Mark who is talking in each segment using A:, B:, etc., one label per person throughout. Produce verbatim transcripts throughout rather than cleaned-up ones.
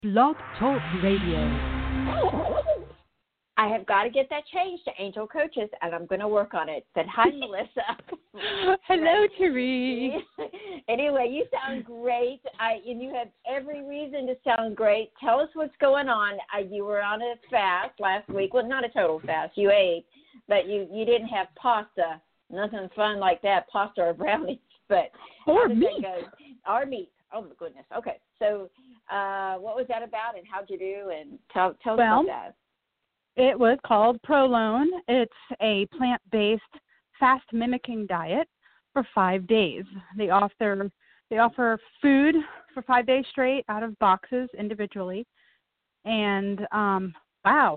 A: Blog Talk Radio.
B: I have got to get that changed to Angel Coaches, and I'm going to work on it. Said, hi, Melissa.
A: Hello, Therese.
B: Anyway, you sound great, I, and you have every reason to sound great. Tell us what's going on. Uh, you were on a fast last week. Well, not a total fast. You ate, but you, you didn't have pasta. Nothing fun like that, pasta or brownies. But
A: or
B: how did
A: meat.
B: that go? Or meat. Oh, my goodness. Okay, so uh, what was that about, and how'd you do? And tell, tell
A: well,
B: us about that.
A: It was called Prolone. It's a plant-based, fast-mimicking diet for five days. They offer they offer food for five days straight out of boxes individually, and um, wow,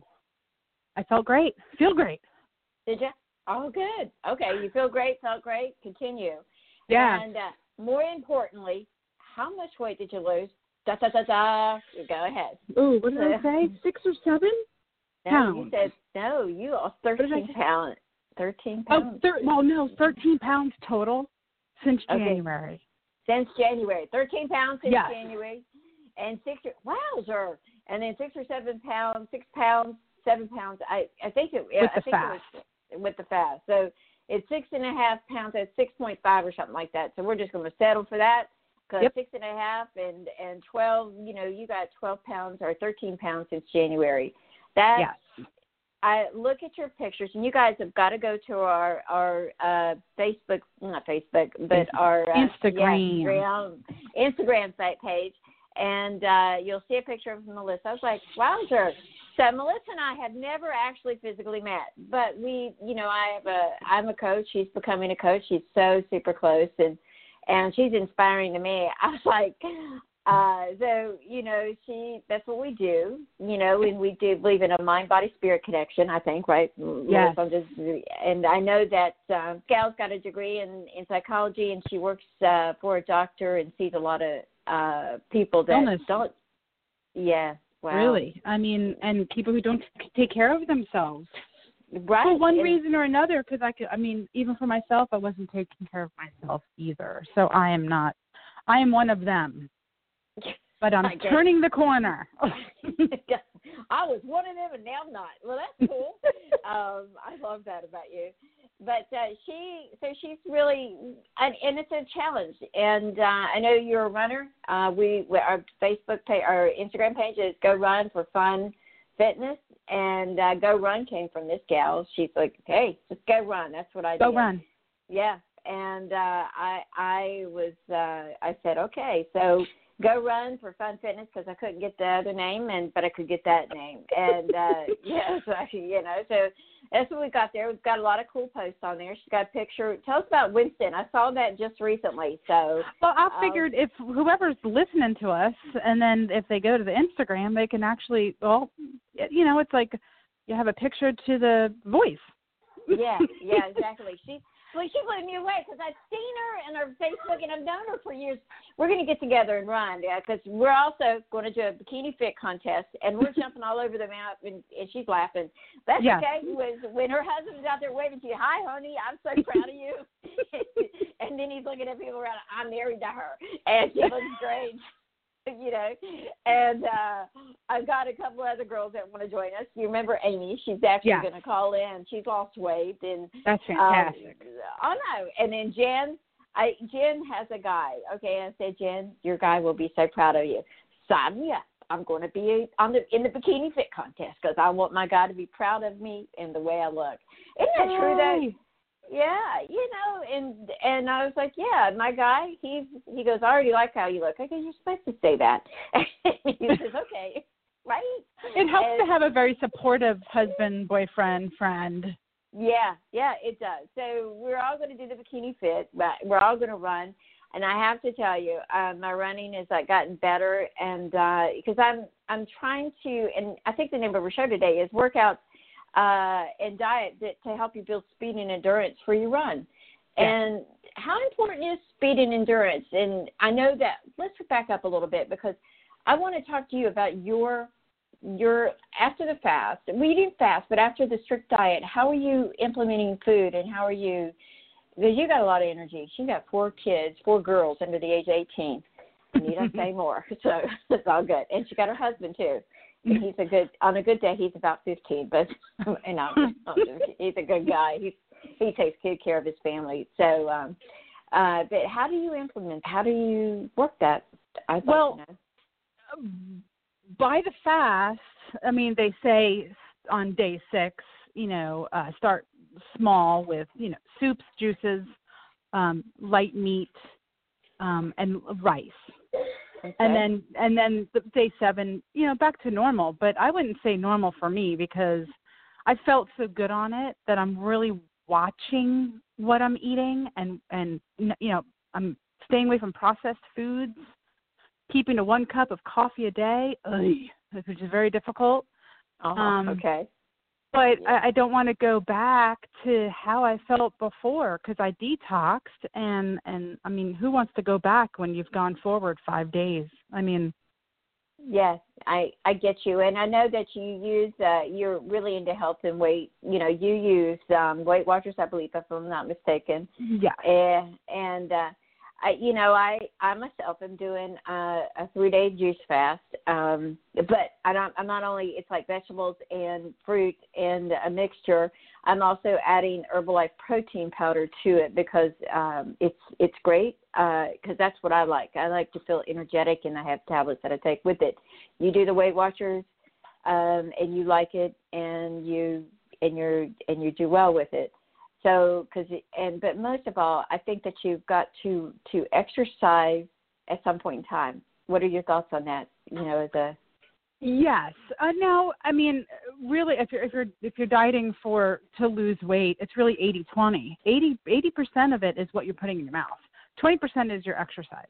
A: I felt great. Feel great.
B: Did you? Oh, good. Okay, you feel great, felt great. Continue.
A: Yeah.
B: And uh, more importantly, how much weight did you lose? Da da da da. Go ahead.
A: Ooh, what did I say? Six or seven?
B: No,
A: pounds.
B: you said no. You lost thirteen pounds. Thirteen
A: Oh,
B: pounds.
A: thir- well, no, thirteen pounds total since
B: Okay.
A: January.
B: Since January, thirteen pounds since
A: yes.
B: January, and six. Or, wowzer! And then six or seven pounds, six pounds, seven pounds. I I think it.
A: With
B: I
A: the
B: think
A: fast.
B: it was with the fast. So it's six and a half pounds. At six point five or something like that. So we're just going to settle for that. Because
A: yep.
B: six and a half and and twelve. You know, you got twelve pounds or thirteen pounds since January. That.
A: Yes.
B: I look at your pictures, and you guys have got to go to our our uh, Facebook, not Facebook, but our uh,
A: Instagram,
B: yeah, Instagram, Instagram site page, and uh, you'll see a picture of Melissa. I was like, wowzer. So Melissa and I have never actually physically met, but we, you know, I have a, I'm a coach. She's becoming a coach. She's so super close, and and she's inspiring to me. I was like. Uh, so, you know, she, that's what we do, you know, and we do believe in a mind, body, spirit connection, I think, right?
A: Yes.
B: And I know that uh, Gal's got a degree in, in psychology, and she works uh, for a doctor and sees a lot of uh, people that
A: Illness.
B: don't, yeah, wow.
A: Really? I mean, and people who don't take care of themselves.
B: Right.
A: For one
B: and,
A: reason or another, because I could, I mean, even for myself, I wasn't taking care of myself either. So I am not, I am one of them. But I'm turning the corner.
B: I was one of them, and now I'm not. Well, that's cool. um, I love that about you. But uh, she, so she's really, and, and it's a challenge. And uh, I know you're a runner. Uh, we, our Facebook page, our Instagram page is Go Run for Fun Fitness, and uh, Go Run came from this gal. She's like, hey, just go run. That's what I
A: go
B: did.
A: Go run.
B: Yeah, and uh, I, I was, uh, I said, okay, so. Go Run for Fun Fitness because I couldn't get the other name, and but I could get that name. And, uh, yeah, so, you know, so that's what we got there. We've got a lot of cool posts on there. She's got a picture. Tell us about Winston. I saw that just recently. So
A: Well, I
B: um,
A: figured if whoever's listening to us, and then if they go to the Instagram, they can actually, well, you know, it's like you have a picture to the voice.
B: Yeah, yeah, exactly. She Well, she blew me away because I've seen her and her Facebook, and I've known her for years. We're going to get together and run, yeah, because we're also going to do a bikini fit contest, and we're jumping all over the map, and, and she's laughing. That's
A: yeah.
B: okay. When, when her husband's out there waving to you, hi, honey, I'm so proud of you. And then he's looking at people around, I'm married to her, and she looks great. You know, and uh, I've got a couple other girls that want to join us. You remember Amy? She's actually
A: yeah.
B: going to call in. She's lost weight, and
A: that's fantastic.
B: Um, oh no! And then Jen, I Jen has a guy. Okay, I said, Jen, your guy will be so proud of you. Sign me up. I'm going to be on the in the bikini fit contest because I want my guy to be proud of me and the way I look. Isn't that
A: hey.
B: true? That yeah, you know, and and I was like, yeah, my guy, he's he goes, I already like how you look. I go, you're supposed to say that. He says, okay, right?
A: It helps
B: and,
A: to have a very supportive husband, boyfriend, friend.
B: Yeah, yeah, it does. So we're all going to do the bikini fit, but we're all going to run. And I have to tell you, uh, my running has like gotten better, and because uh, I'm I'm trying to, and I think the name of our show today is workouts. Uh, and diet that, to help you build speed and endurance for your run.
A: Yeah.
B: And how important is speed and endurance? And I know that, let's back up a little bit because I want to talk to you about your, your after the fast. We didn't fast, but after the strict diet, how are you implementing food and how are you, because you got a lot of energy. You got four kids, four girls under the age of eighteen. Need I say more? So it's all good. And she got her husband too. And he's a good. On a good day, he's about fifteen. But you know, he's a good guy. He's he takes good care of his family. So, um, uh, but how do you implement? How do you work that? I thought,
A: well,
B: you know.
A: by the fast, I mean they say on day six, you know, uh, start small with you know soups, juices, um, light meat, um, and rice. Okay. And then, and then day seven, you know, back to normal. But I wouldn't say normal for me because I felt so good on it that I'm really watching what I'm eating, and and you know, I'm staying away from processed foods, keeping to one cup of coffee a day, ugh, which is very difficult.
B: Uh-huh.
A: Um,
B: okay.
A: But I, I don't want to go back to how I felt before because I detoxed, and, and, I mean, who wants to go back when you've gone forward five days? I mean.
B: Yes, I, I get you. And I know that you use, uh, you're really into health and weight. You know, you use um, Weight Watchers, I believe, if I'm not mistaken.
A: Yeah.
B: And, and uh, I, you know, I, I myself am doing uh, a three-day juice fast. Um, but I don't, I'm not only, it's like vegetables and fruit and a mixture. I'm also adding Herbalife protein powder to it because um, it's it's great because uh, that's what I like. I like to feel energetic, and I have tablets that I take with it. You do the Weight Watchers, um, and you like it, and you and you and you do well with it. So, because and but most of all, I think that you've got to to exercise at some point in time. What are your thoughts on that? You know, as a
A: Yes. Uh, no, I mean, really, if you're if you're if you're dieting for to lose weight, it's really eighty twenty. eighty percent of it is what you're putting in your mouth. twenty percent is your exercise.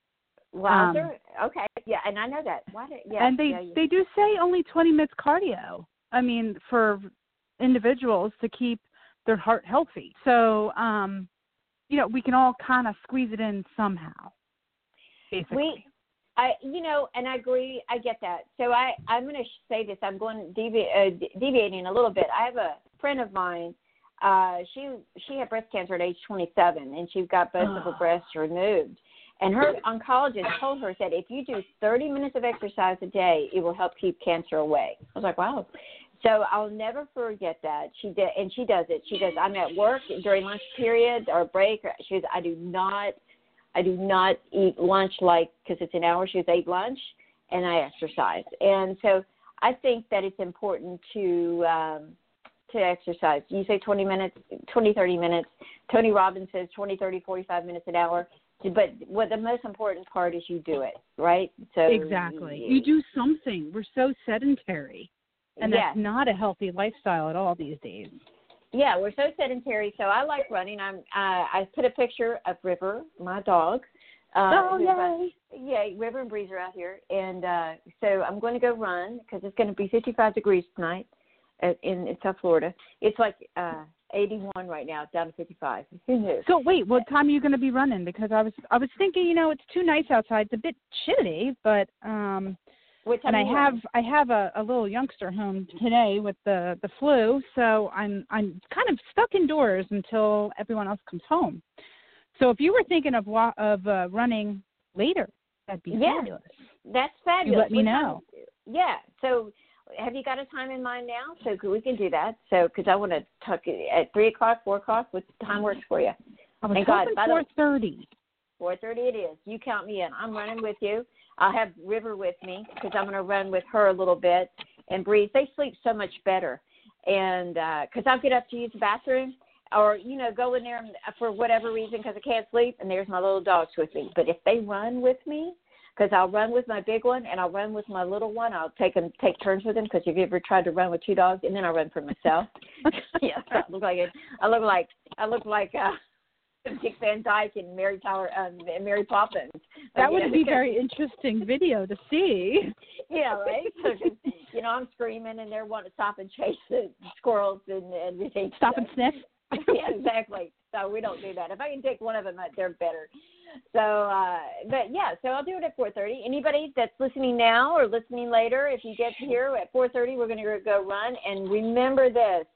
B: Wow. Um, okay. Yeah, and I know that. Why did, yeah.
A: And they
B: yeah,
A: they do say only twenty minutes cardio. I mean, for individuals to keep their heart healthy. So, um, you know, we can all kind of squeeze it in somehow. Basically.
B: We, I, you know, and I agree. I get that. So I, I'm going to say this. I'm going devi- uh, deviating a little bit. I have a friend of mine. Uh, she she had breast cancer at age twenty-seven, and she got both of her breasts removed. And her oncologist told her that if you do thirty minutes of exercise a day, it will help keep cancer away. I was like, wow. So I'll never forget that. She did, and she does it. She does. I'm at work during lunch period or break. She goes, I do not. I do not eat lunch like, because it's an hour, she was ate lunch, and I exercise. And so I think that it's important to um, to exercise. You say twenty minutes, twenty, thirty minutes. Tony Robbins says twenty, thirty, forty-five minutes an hour. But what the most important part is you do it, right? So
A: exactly. You, you do something. We're so sedentary, and
B: yeah.
A: that's not a healthy lifestyle at all these days.
B: Yeah, we're so sedentary. So I like running. I'm. Uh, I put a picture of River, my dog. Uh,
A: oh yay!
B: Yeah, River and Breeze are out here, and uh, so I'm going to go run because it's going to be fifty-five degrees tonight in, in South Florida. It's like uh, eighty-one right now, down to fifty-five. Who knew?
A: So wait, what time are you going to be running? Because I was I was thinking, you know, it's too nice outside. It's a bit chilly, but um. And I have I have a, a little youngster home today with the, the flu, so I'm I'm kind of stuck indoors until everyone else comes home. So if you were thinking of of uh, running later, that'd be
B: yeah,
A: fabulous.
B: That's fabulous.
A: You let me
B: what
A: know.
B: Time, yeah. So have you got a time in mind now? So we can do that. So because I want to talk at three o'clock, four o'clock. What time works for you?
A: I was hoping four thirty.
B: Four thirty it is. You count me in. I'm running with you. I'll have River with me because I'm going to run with her a little bit and Breeze. They sleep so much better. And because uh, I'll get up to use the bathroom or, you know, go in there for whatever reason because I can't sleep, and there's my little dogs with me. But if they run with me, because I'll run with my big one and I'll run with my little one, I'll take them, take turns with them because have you ever tried to run with two dogs? And then I run for myself. Yes, I look like it. I look like I look like uh, Dick Van Dyke and Mary Tyler um, and Mary Poppins.
A: That
B: like,
A: would be a very interesting video to see.
B: Yeah, right. So, you know, I'm screaming and they're wanting to stop and chase the squirrels and everything.
A: Stop and sniff.
B: Yeah, exactly. So we don't do that. If I can take one of them, they're better. So, uh, but yeah, so I'll do it at four thirty. Anybody that's listening now or listening later, if you get here at four thirty, we're going to go run. And remember this,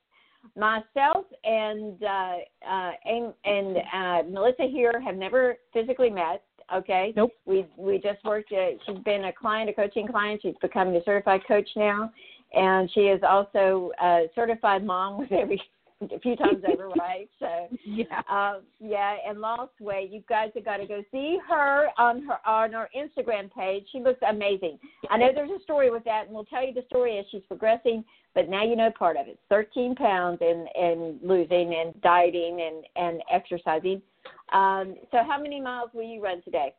B: myself and uh, uh, and, and uh, Melissa here have never physically met. Okay.
A: Nope.
B: We we just worked. Uh, she's been a client, a coaching client. She's becoming a certified coach now, and she is also a certified mom with every a few times over, right? So
A: yeah,
B: uh, yeah. And Lost Way, you guys have got to go see her on her on her Instagram page. She looks amazing. I know there's a story with that, and we'll tell you the story as she's progressing. But now you know part of it. thirteen pounds and and losing and dieting and and exercising. Um, so how many miles will you run today?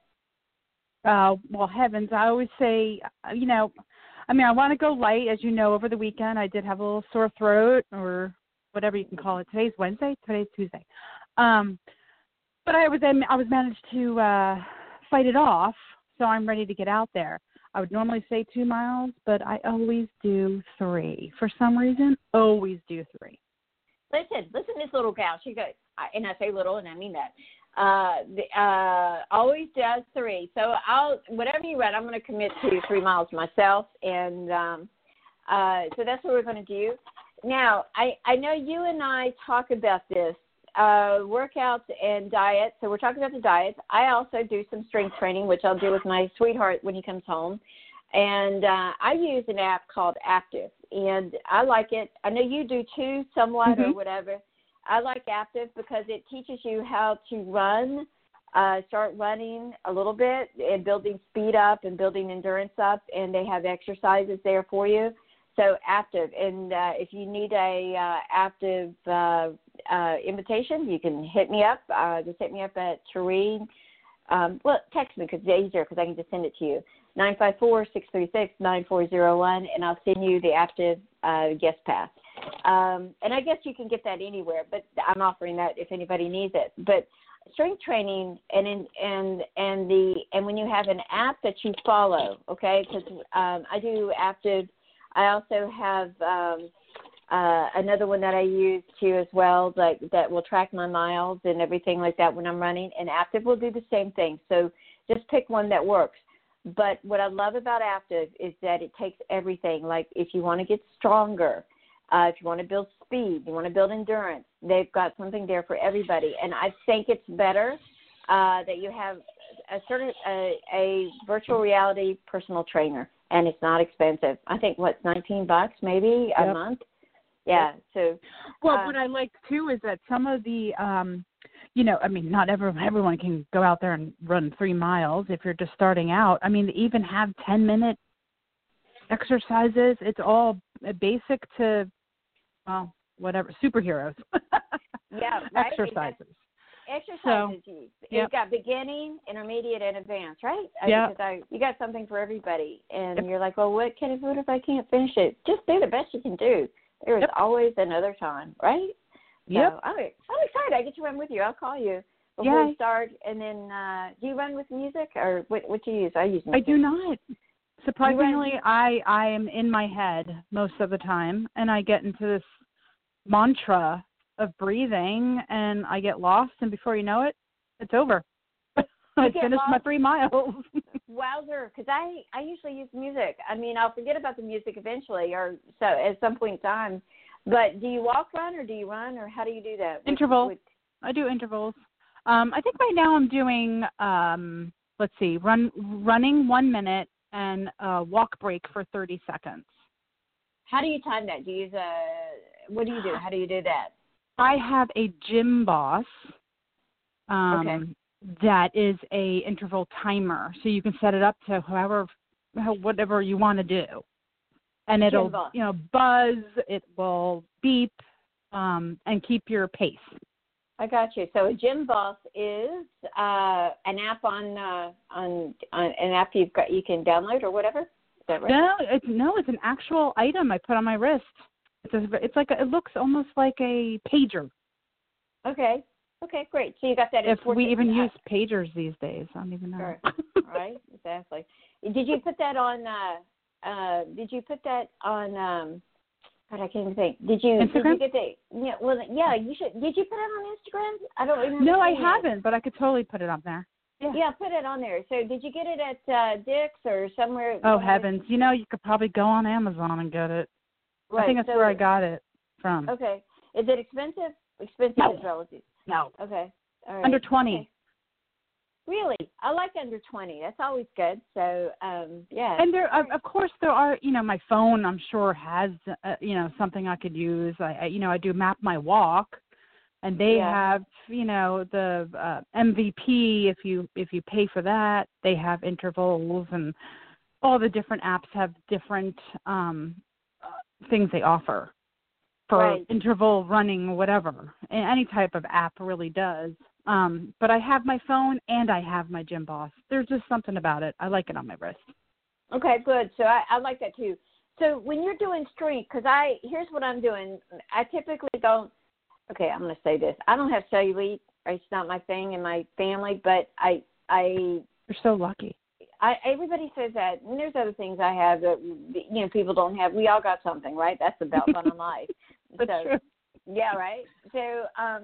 A: Uh, well, heavens, I always say, you know, I mean, I want to go light. As you know, over the weekend, I did have a little sore throat or whatever you can call it. Today's Wednesday. Today's Tuesday. Um, but I was I was managed to uh, fight it off, so I'm ready to get out there. I would normally say two miles, but I always do three. For some reason, always do three.
B: Listen, listen to this little gal. She goes, and I say little, and I mean that. Uh, the, uh, always does three. So I'll, whatever you read, I'm going to commit to three miles myself. And um, uh, so that's what we're going to do. Now, I, I know you and I talk about this, uh, workouts and diet. So we're talking about the diet. I also do some strength training, which I'll do with my sweetheart when he comes home. And uh, I use an app called Active, and I like it. I know you do too, somewhat mm-hmm. or whatever. I like Active because it teaches you how to run, uh, start running a little bit and building speed up and building endurance up, and they have exercises there for you. So Active, and uh, if you need a uh, Active uh, uh, invitation, you can hit me up. Uh, just hit me up at Tereen. Um, well, text me because it's easier because I can just send it to you. nine five four, six three six, nine four zero one, and I'll send you the Active uh, guest pass. Um, and I guess you can get that anywhere, but I'm offering that if anybody needs it. But strength training and in, and and the and when you have an app that you follow, okay? Because um, I do Active. I also have um, uh, another one that I use too as well, like that will track my miles and everything like that when I'm running. And Active will do the same thing. So just pick one that works. But what I love about Active is that it takes everything. Like if you want to get stronger, uh, if you want to build speed, you want to build endurance, they've got something there for everybody. And I think it's better uh, that you have a certain a, a virtual reality personal trainer, and it's not expensive. I think what's nineteen bucks maybe a
A: yep.
B: month. Yeah. So
A: well,
B: uh,
A: what I like too is that some of the um, you know, I mean, not everyone, everyone can go out there and run three miles if you're just starting out. I mean, they even have ten-minute exercises. It's all basic to, well, whatever, superheroes.
B: yeah, right?
A: Exercises.
B: Exercises. So, you've
A: yep.
B: got beginning, intermediate, and advanced, right?
A: Yeah.
B: Because I, you got something for everybody. And
A: yep.
B: you're like, well, what can I do if I can't finish it? Just do the best you can do. There is yep. always another time, right? So
A: yep.
B: I'm, I'm excited. I get to run with you. I'll call you before
A: yeah.
B: we start. And then, uh, do you run with music or what? What do you use? I use music.
A: I do not. Surprisingly, I I am in my head most of the time, and I get into this mantra of breathing, and I get lost, and before you know it, it's over. I finished lost? my three miles.
B: Wowzer, because I I usually use music. I mean, I'll forget about the music eventually, or so at some point in time. But do you walk, run, or do you run, or how do you do that?
A: Interval.
B: With, with...
A: I do intervals. Um, I think right now I'm doing, um, let's see, run running one minute and a walk break for thirty seconds.
B: How do you time that? Do you use a, what do you do? How do you do that?
A: I have a gym boss um,
B: okay.
A: that is a interval timer, so you can set it up to however, whatever you want to do. And it'll, you know, buzz, it will beep, um, and keep your pace.
B: I got you. So a Gym Boss is uh, an app on, uh, on on an app you've got you can download or whatever. Is that right?
A: No, it's no, it's an actual item I put on my wrist. It's a, it's like a, it looks almost like a pager.
B: Okay. Okay, great. So you got that.
A: If we even use pagers these days, I don't even know.
B: Sure. Right. Exactly. Did you put that on? Uh, Uh, did you put that on? Um, God, I can't even think. Did you?
A: Instagram?
B: Did you get the? Yeah. Well, yeah. You should. Did you put it on Instagram? I don't remember.
A: No, I haven't, but I could totally put it on there.
B: Yeah. Yeah, put it on there. So, did you get it at uh, Dick's or somewhere?
A: Oh heavens! You know, you could probably go on Amazon and get it.
B: Right.
A: I think that's so, where I got it from.
B: Okay. Is it expensive? Expensive
A: no.
B: is relative.
A: No.
B: Okay. All right.
A: Under twenty.
B: Really, I like under twenty. That's always good. So, um, yeah.
A: And there, of, of course, there are. You know, my phone, I'm sure, has uh, you know something I could use. I, I, you know, I do Map My Walk, and they
B: Yeah.
A: have, you know, the uh, M V P. If you if you pay for that, they have intervals, and all the different apps have different um, uh, things they offer for
B: Right.
A: interval running, whatever. And any type of app really does. Um, but I have my phone and I have my Gym Boss. There's just something about it. I like it on my wrist.
B: Okay, good. So I, I like that too. So when you're doing strength, because I here's what I'm doing. I typically don't. Okay, I'm going to say this. I don't have cellulite. It's not my thing in my family. But I, I,
A: You're so lucky.
B: I everybody says that. And there's other things I have that you know people don't have. We all got something, right? That's the belt fun of life.
A: That's
B: so,
A: true.
B: Yeah, right. So, um,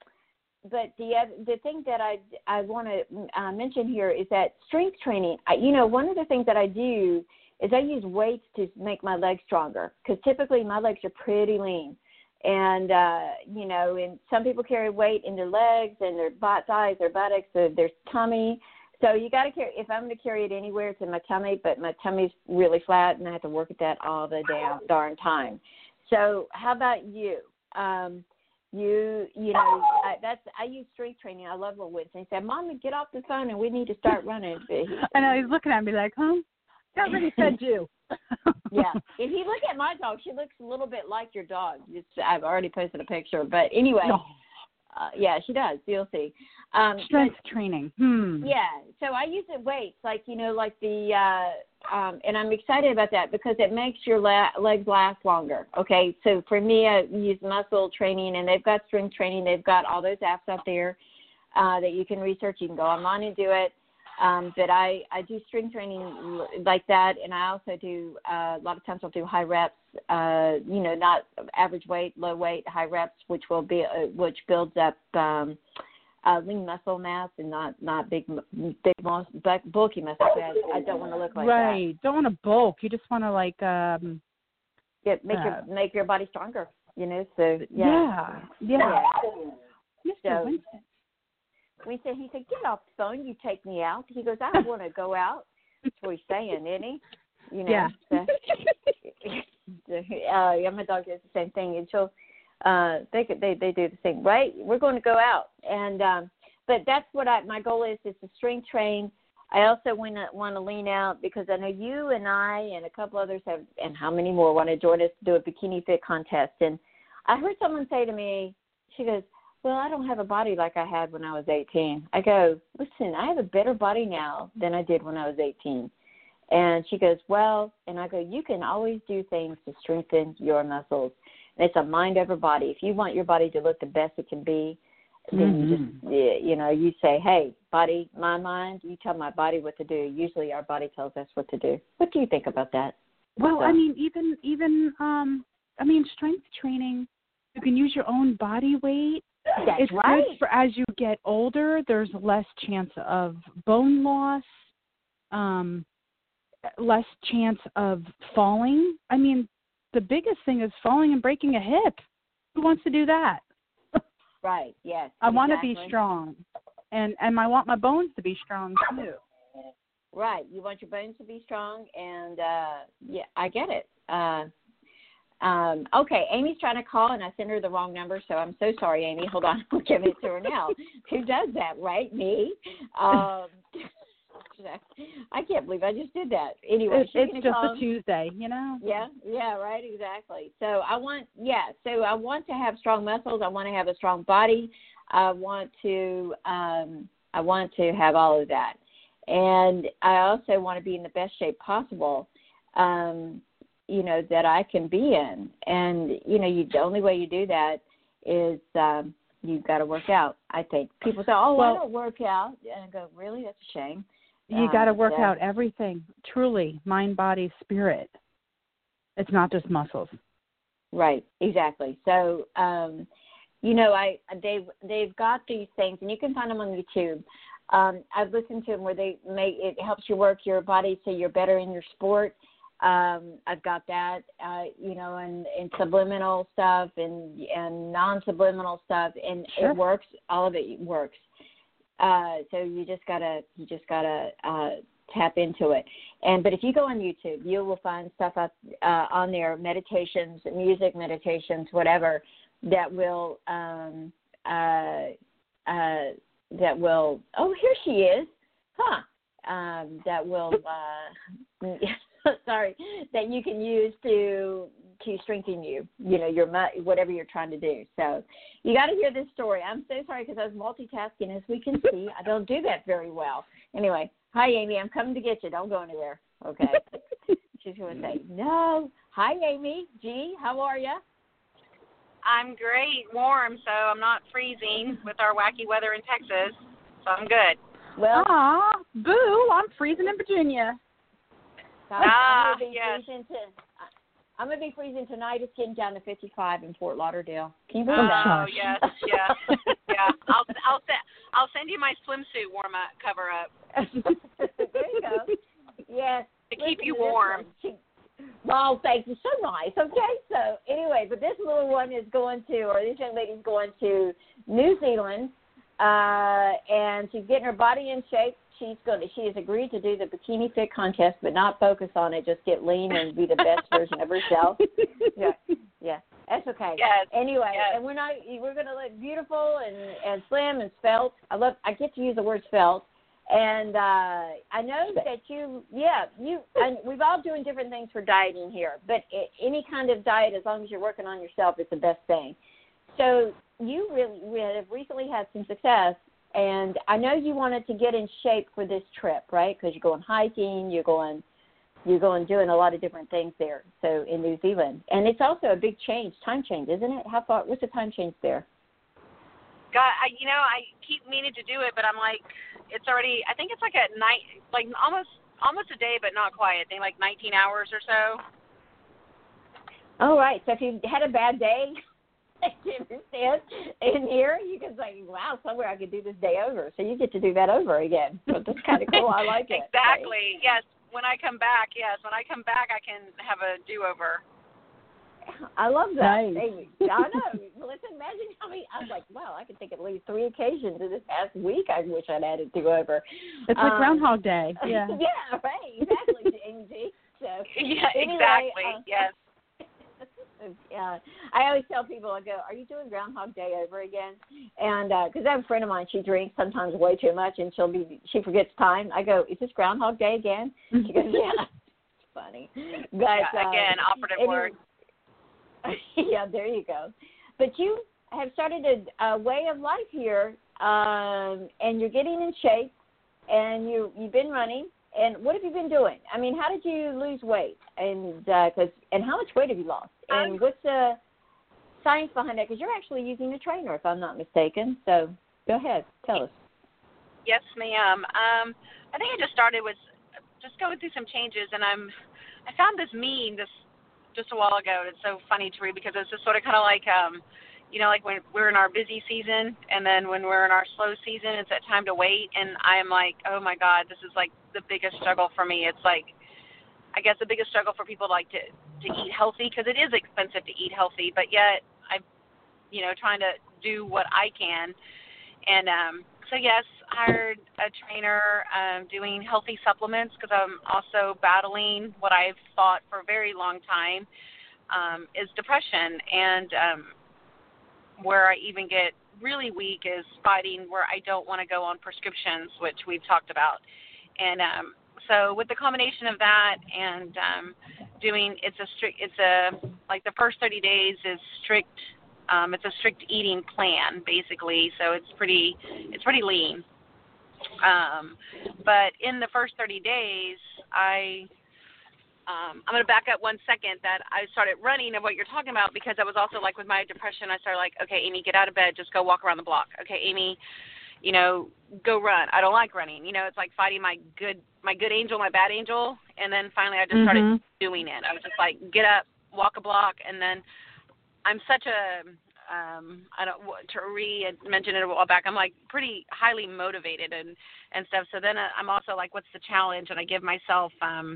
B: but the other, the thing that I I want to uh, mention here is that strength training. I, you know, one of the things that I do is I use weights to make my legs stronger because typically my legs are pretty lean, and uh, you know, and some people carry weight in their legs and their butt thighs, their buttocks, their, their tummy. So you got to carry. If I'm going to carry it anywhere, it's in my tummy, but my tummy's really flat, and I have to work at that all the damn darn time. So how about you? Um, you, you know, I, that's I use strength training. I love what Winston said. Mama, get off the phone, and we need to start running.
A: I know he's looking at me like, huh? I already said you.
B: Yeah. If you look at my dog, she looks a little bit like your dog. It's, I've already posted a picture, but anyway,
A: No.
B: uh, yeah, she does. You'll see. Um,
A: Strength
B: but,
A: training. Hmm.
B: Yeah. So I use it weights, like you know, like the. Uh, Um, and I'm excited about that because it makes your la- legs last longer. Okay, so for me, I use muscle training, and they've got strength training. They've got all those apps out there uh, that you can research. You can go online and do it. Um, but I, I do strength training like that, and I also do uh, a lot of times I'll do high reps. Uh, you know, not average weight, low weight, high reps, which will be uh, which builds up. Um, Uh, lean muscle mass and not not big big mus- bulky muscle mass. I don't want to look like
A: right.
B: that.
A: Right. Don't want to bulk. You just want to like um
B: Get make
A: uh,
B: your make your body stronger. You know. So yeah.
A: Yeah. Yeah.
B: yeah.
A: Mister
B: So,
A: Winston.
B: we said he said get off the phone. You take me out. He goes I don't want to go out. That's what he's saying, isn't he? You know.
A: Yeah.
B: So, uh, yeah, my dog does the same thing, and she'll. Uh, they could, they they do the same, right? We're going to go out, and um, but that's what I my goal is is to strength train. I also want to want to lean out because I know you and I and a couple others have, and how many more want to join us to do a bikini fit contest. And I heard someone say to me, she goes, "Well, I don't have a body like I had when I was eighteen." I go, "Listen, I have a better body now than I did when I was eighteen." And she goes, "Well," and I go, "You can always do things to strengthen your muscles." It's a mind over body. If you want your body to look the best it can be, then
A: Mm-hmm.
B: you just, you know, you say, hey, body, my mind, you tell my body what to do. Usually our body tells us what to do. What do you think about that?
A: Well,
B: So,
A: I mean, even even um, I mean, strength training. You can use your own body weight.
B: that's
A: It's
B: right.
A: good for as you get older. There's less chance of bone loss, um, less chance of falling. I mean, the biggest thing is falling and breaking a hip. Who wants to do that?
B: Right, yes.
A: I
B: exactly.
A: want to be strong, and and I want my bones to be strong too.
B: Right. You want your bones to be strong, and, uh, yeah, I get it. Uh, um, okay, Amy's trying to call, and I sent her the wrong number, so I'm so sorry, Amy. Hold on. I'll give it to her now. Who does that, right? Me? Um, I can't believe I just did that. Anyway,
A: It, it's just
B: call.
A: a Tuesday, you know?
B: Yeah, yeah, right, exactly. So I want, yeah, so I want to have strong muscles. I want to have a strong body. I want to, um, I want to have all of that. And I also want to be in the best shape possible, um, you know, that I can be in. And, you know, you, the only way you do that is um, you've got to work out, I think. People say, oh, well, I don't work out. And I go, really? That's a shame.
A: You got to
B: uh,
A: work
B: yeah.
A: out everything, truly, mind, body, spirit. It's not just muscles.
B: Right, exactly. So, um, you know, I they've they've got these things, and you can find them on YouTube. Um, I've listened to them where they make it helps you work your body so you're better in your sport. Um, I've got that, uh, you know, and, and subliminal stuff and and non-subliminal stuff, and
A: Sure.
B: it works. All of it works. Uh, so you just gotta you just gotta uh, tap into it. And but if you go on YouTube, you will find stuff up uh, on there, meditations, music meditations, whatever, that will um, uh, uh, that will. Oh, here she is, huh? Um, that will. Uh, sorry, that you can use to to strengthen you, you know, your whatever you're trying to do. So you got to hear this story. I'm so sorry because I was multitasking. As we can see, I don't do that very well. Anyway, hi, Amy. I'm coming to get you. Don't go anywhere. Okay. She's going to say, no. Hi, Amy. G, how are you?
C: I'm great, warm, so I'm not freezing with our wacky weather in Texas, so I'm good.
A: Well, Aw, boo, I'm freezing in Virginia.
B: I'm,
C: ah,
B: I'm gonna be
C: yes.
B: freezing to, I'm going to be freezing tonight. It's getting down to fifty-five in Fort Lauderdale. Can you believe
C: oh,
B: that?
C: Oh, yes, yeah, yeah. I'll I'll send I'll send you my swimsuit warm up cover up.
B: There you go. Yes.
C: To keep you warm.
B: Well, thank you. So nice. Okay. So anyway, but this little one is going to, or this young lady's going to New Zealand, uh, and she's getting her body in shape. She's going to, she has agreed to do the Bikini Fit contest, but not focus on it. Just get lean and be the best version of herself. Yeah. Yeah. That's okay.
C: Yes.
B: Anyway,
C: yes.
B: and we're not, we're going to look beautiful and, and slim and svelte. I love, I get to use the word svelte. And uh, I know that you, yeah, you, and we've all doing different things for dieting here, but any kind of diet, as long as you're working on yourself, is the best thing. So you really, really have recently had some success, and I know you wanted to get in shape for this trip, right? Because you're going hiking, you're going, you're going doing a lot of different things there. So in New Zealand, and it's also a big change, time change, isn't it? How far? What's the time change there?
C: God, I, you know, I keep meaning to do it, but I'm like, it's already, I think it's like at night, like almost almost a day, but not quite. I think like nineteen hours or so.
B: All right. So if you had a bad day, you understand, in here, you can say, wow, somewhere I could do this day over. So you get to do that over again. So that's kind of cool. I like it.
C: Exactly. Right? Yes. When I come back, yes. When I come back, I can have a do-over.
B: I love that.
A: Nice.
B: I know. Listen, imagine how many. I was like, wow, I can think of at least three occasions in this past week I wish I'd added two over.
A: It's like um, Groundhog Day. Yeah.
B: Yeah, right. Exactly, Amy G. So,
C: yeah,
B: anyway,
C: exactly.
B: Uh,
C: yes.
B: Yeah, I always tell people, I go, are you doing Groundhog Day over again? And because uh, I have a friend of mine, she drinks sometimes way too much, and she'll be, she forgets time. I go, is this Groundhog Day again? She goes, yeah. It's funny. But,
C: yeah, again,
B: uh,
C: operative
B: anyway,
C: word.
B: Yeah, there you go. But you have started a, a way of life here, um, and you're getting in shape, and you you've been running. And what have you been doing? I mean, how did you lose weight, and uh, cause, and how much weight have you lost? And um, what's the science behind that? Because you're actually using a trainer, if I'm not mistaken. So go ahead, tell us.
C: Yes, ma'am. Um, I think I just started with just going through some changes, and I'm I found this meme this. just a while ago. It's so funny to read because it's just sort of kind of like, um, you know, like when we're in our busy season and then when we're in our slow season, it's that time to wait. And I'm like, oh my God, this is like the biggest struggle for me. It's like, I guess the biggest struggle for people like to, to eat healthy because it is expensive to eat healthy, but yet I'm, you know, trying to do what I can. And um, so yes, hired a trainer um, doing healthy supplements because I'm also battling what I've thought for a very long time um, is depression. And um, where I even get really weak is fighting where I don't want to go on prescriptions, which we've talked about. And um, so with the combination of that and um, doing, it's a strict, it's a, like the first thirty days is strict. Um, it's a strict eating plan, basically, so it's pretty it's pretty lean. Um, but in the first thirty days, I um, I'm going to back up one second. That I started running of what you're talking about because I was also like with my depression. I started like, okay, Amy, get out of bed, just go walk around the block. Okay, Amy, you know, go run. I don't like running. You know, it's like fighting my good my good angel, my bad angel, and then finally I just started mm-hmm. doing it. I was just like, get up, walk a block, and then. I'm such a, um, I don't, Tari had mentioned it a while back, I'm like pretty highly motivated and, and stuff. So then I'm also like, what's the challenge? And I give myself, um,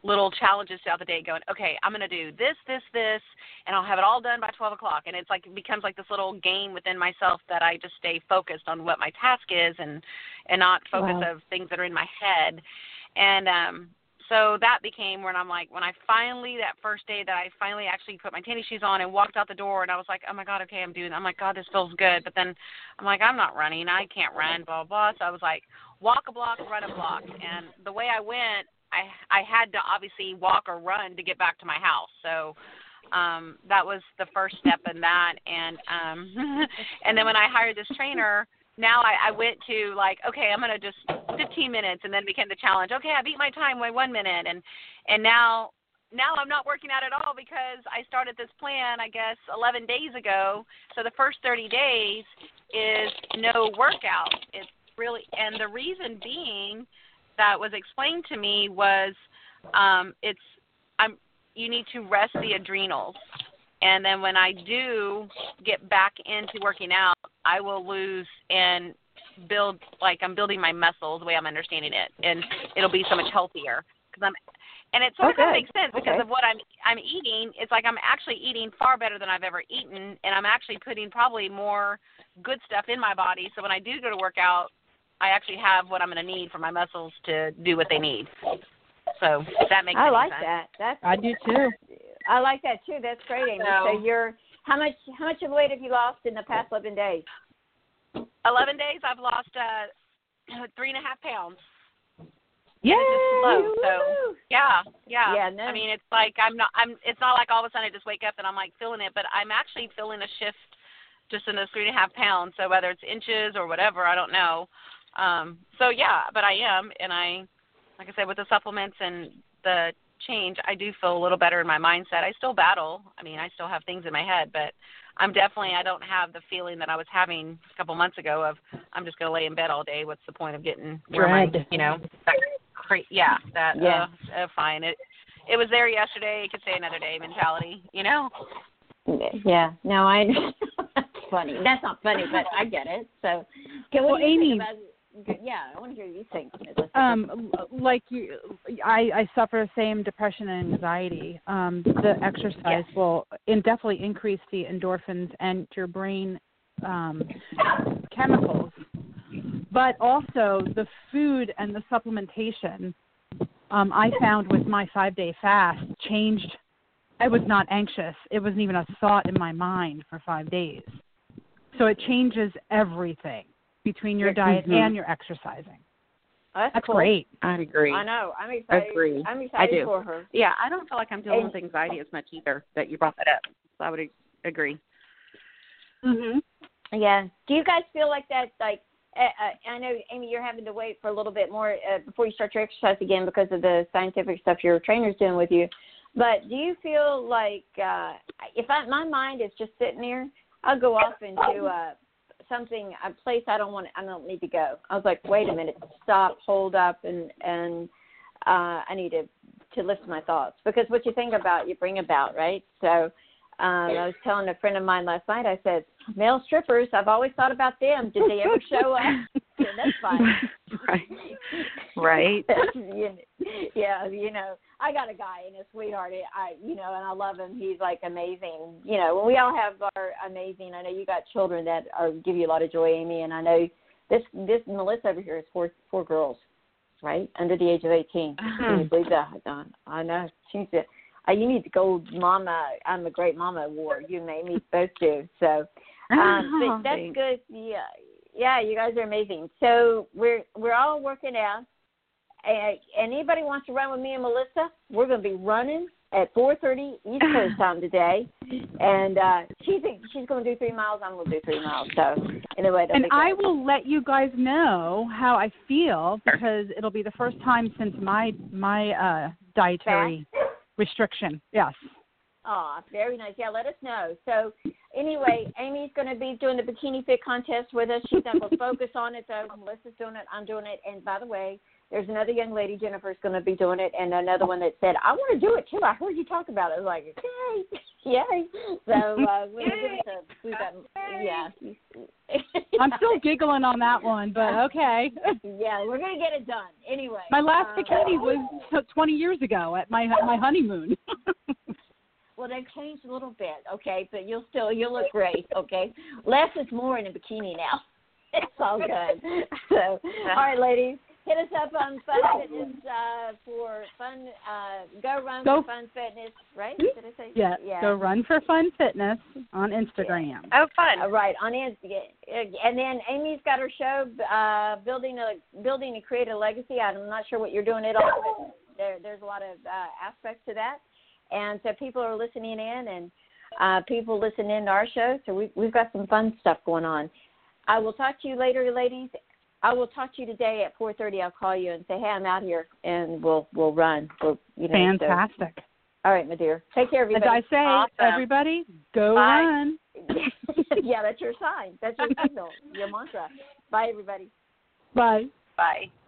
C: little challenges throughout the day going, okay, I'm going to do this, this, this, and I'll have it all done by twelve o'clock. And it's like, it becomes like this little game within myself that I just stay focused on what my task is and, and not focus
B: Wow.
C: of things that are in my head. And, um, so that became when I'm like, when I finally, that first day that I finally actually put my tennis shoes on and walked out the door, and I was like, oh, my God, okay, I'm doing it. I'm like, God, this feels good. But then I'm like, I'm not running. I can't run, blah, blah, blah. So I was like, walk a block, run a block. And the way I went, I I had to obviously walk or run to get back to my house. So um, that was the first step in that. And um, and then when I hired this trainer, now I, I went to like, okay, I'm going to just fifteen minutes, and then became the challenge. Okay, I beat my time by one minute. And, and now, now I'm not working out at all because I started this plan, I guess, eleven days ago. So the first thirty days is no workout. It's really, and the reason being that was explained to me was um, it's, I'm, you need to rest the adrenals. And then when I do get back into working out, I will lose and build, like I'm building my muscles the way I'm understanding it. And it'll be so much healthier. Cause I'm, and it sort of
B: Okay.
C: kind of makes sense because
B: Okay.
C: of what I'm I'm eating. It's like I'm actually eating far better than I've ever eaten. And I'm actually putting probably more good stuff in my body. So when I do go to work out, I actually have what I'm going to need for my muscles to do what they need. So if that makes
B: I
C: any
B: like
C: sense.
B: that. That's
A: I do too.
B: I like that too. That's great, Amy.
C: So-
B: So you're how much how much of weight have you lost in the past eleven days?
C: eleven days, I've lost uh, three and a half pounds.
A: Yay!
C: Low, so
B: Woo!
C: yeah, yeah.
B: Yeah, no.
C: I mean, it's like I'm not. I'm. It's not like all of a sudden I just wake up and I'm like feeling it, but I'm actually feeling a shift just in those three and a half pounds. So whether it's inches or whatever, I don't know. Um, so yeah, but I am, and I, like I said, with the supplements and the change, I do feel a little better in my mindset. I still battle. I mean, I still have things in my head, but I'm definitely, I don't have the feeling that I was having a couple months ago of I'm just going to lay in bed all day. What's the point of getting where am I,
A: Dread.
C: you know, that, cra- yeah, that,
B: Yeah.
C: Uh, uh, fine. It, it was there yesterday. It could stay another day mentality, you know?
B: Yeah. No, I. That's funny. That's not funny, but I get it. So, okay, what
A: Well,
B: do you
A: Amy-
B: think about? Yeah, I want to hear you think.
A: Um, like you, I, I suffer the same depression and anxiety. Um, the exercise will in definitely increase the endorphins and your brain um, chemicals, but also the food and the supplementation. Um, I found with my five-day fast changed. I was not anxious. It wasn't even a thought in my mind for five days. So it changes everything between your diet
D: Mhm.
A: and your exercising.
B: Oh, that's,
A: That's
B: cool.
A: great.
D: I agree.
B: I know. I'm excited.
D: Agree.
B: I'm
D: I
B: excited
D: do.
B: for her.
D: Yeah, I don't feel like I'm dealing
B: And-
D: with anxiety as much either, that you brought that up. So I would agree.
A: Mm-hmm.
B: Yeah. Do you guys feel like that? Like, uh, uh, I know, Amy, you're having to wait for a little bit more uh, before you start your exercise again because of the scientific stuff your trainer's doing with you. But do you feel like uh, if I, my mind is just sitting there, I'll go off into uh, something, a place I don't want, I don't need to go. I was like, wait a minute, stop, hold up, and and uh, I need to to lift my thoughts because what you think about, you bring about, right? So. Um, I was telling a friend of mine last night, I said, male strippers, I've always thought about them. Did they ever show up? Yeah, that's fine.
D: Right. Right.
B: Yeah, you know, I got a guy and a sweetheart. I, you know, and I love him. He's like amazing. You know, we all have our amazing. I know you got children that are give you a lot of joy, Amy, and I know this this Melissa over here is four four girls, right, under the age of eighteen. Can you believe that? Don? I know. She's a Uh, you need the gold mama, I'm a great mama award. You and Amy both do. So, um, but that's
D: Thanks.
B: good. Yeah, yeah, you guys are amazing. So we're we're all working out. Uh, anybody wants to run with me and Melissa? We're going to be running at four thirty East Coast time today, and uh, she's she's going to do three miles. I'm going to do three miles. So anyway,
A: And I will let you guys know how I feel because it'll be the first time since my my uh, dietary restriction. Yes.
B: Oh, very nice. Yeah, let us know. So anyway, Amy's going to be doing the Bikini Fit contest with us. She's not going to focus on it, though. Melissa's doing it. I'm doing it. And by the way, There's another young lady, Jennifer's going to be doing it, and another one that said, I want to do it, too. I heard you talk about it. I was like, yay, yay. So uh, we're going to we've got, yeah.
A: I'm still giggling on that one, but okay.
B: Yeah, we're going to get it done. Anyway.
A: My last
B: um,
A: bikini was twenty years ago at my my honeymoon.
B: Well, they've changed a little bit, okay, but you'll still, you'll look great, okay? Less is more in a bikini now. It's all good. So, all right, ladies, hit us up on Fun Fitness uh, for fun, uh, Go Run
A: Go.
B: for Fun Fitness, right? Did I say?
A: Yeah,
B: yeah.
A: Go Run for Fun Fitness on Instagram.
B: Yeah.
C: Oh, fun.
B: Uh, right, on Instagram. And then Amy's got her show, uh, Building a Building to Create a Legacy. I'm not sure what you're doing it all, but there, there's a lot of uh, aspects to that. And so people are listening in, and uh, people listen in to our show. So we, we've got some fun stuff going on. I will talk to you later, ladies. I will talk to you today at four thirty. I'll call you and say, hey, I'm out here, and we'll we'll run. We'll, you know,
A: Fantastic.
B: So. All right, my dear. Take care, everybody.
A: As I say,
C: Awesome.
A: everybody, go
C: Bye.
A: run.
B: Yeah, that's your sign. That's your signal, your mantra. Bye, everybody.
A: Bye.
C: Bye.